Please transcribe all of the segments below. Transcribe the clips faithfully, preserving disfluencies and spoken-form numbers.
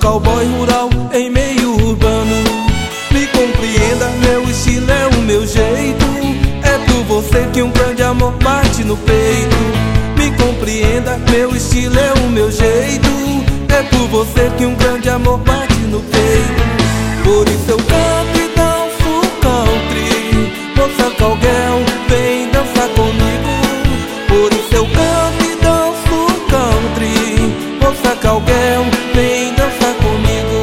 cowboy rural em meio urbano. Me compreenda, meu estilo é o meu jeito. É por você que um grande amor bate no peito. Me compreenda, meu estilo é o meu jeito. É por você que um grande amor bate no peito. Por isso eu canto e danço country. Moça cowgirl, vem dançar comigo. Por isso eu canto e danço country. Moça cowgirl, vem dançar comigo.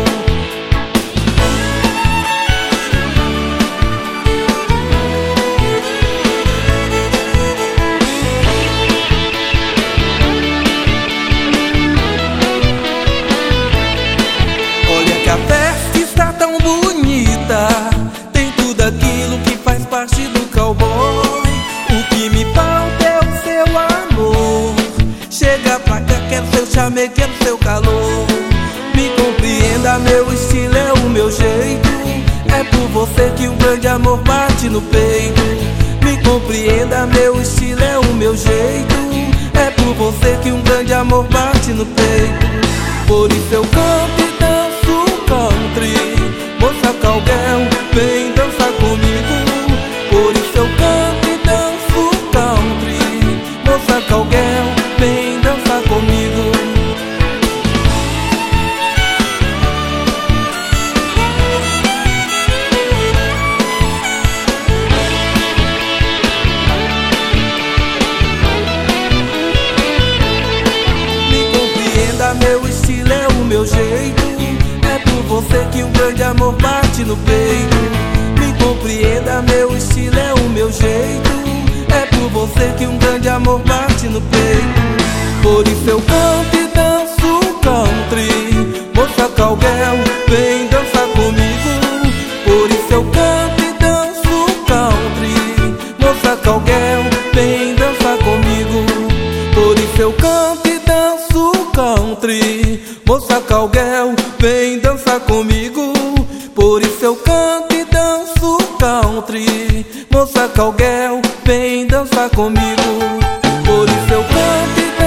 Olha que a festa está tão bonita. Tem tudo aquilo que faz parte do cowboy. O que me falta é o seu amor. Chega pra cá, quero seu chamego, quero seu calor. Me compreenda, meu estilo é o meu jeito. É por você que um grande amor bate no peito. Me compreenda, meu estilo é o meu jeito. É por você que um grande amor bate no peito. Por isso eu canto e danço country. Moça cowgirl, vem dançar comigo. Por isso eu canto e danço country. Moça cowgirl, vem dançar comigo. Me compreenda, meu estilo é o meu jeito. É por você que um grande amor bate no peito. Me compreenda, meu estilo é o meu jeito. É por você que um grande amor bate no peito. Por isso eu canto e danço country. Moça cowgirl, vem dançar comigo. Por isso eu canto e danço country. Moça cowgirl, vem dançar comigo. Por isso eu canto e danço country. Moça cowgirl, vem dançar comigo. Por isso eu canto e danço country. Moça cowgirl, vem dançar comigo. Por isso eu canto e danço